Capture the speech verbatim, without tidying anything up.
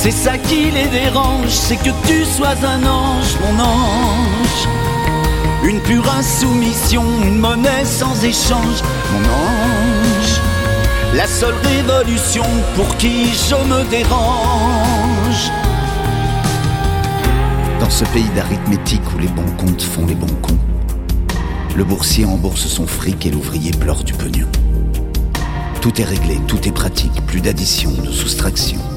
C'est ça qui les dérange, c'est que tu sois un ange, mon ange. Une pure insoumission, une monnaie sans échange, mon ange. La seule révolution pour qui je me dérange. Dans ce pays d'arithmétique où les bons comptes font les bons cons, le boursier embourse son fric et l'ouvrier pleure du pognon. Tout est réglé, tout est pratique, plus d'addition, de soustraction.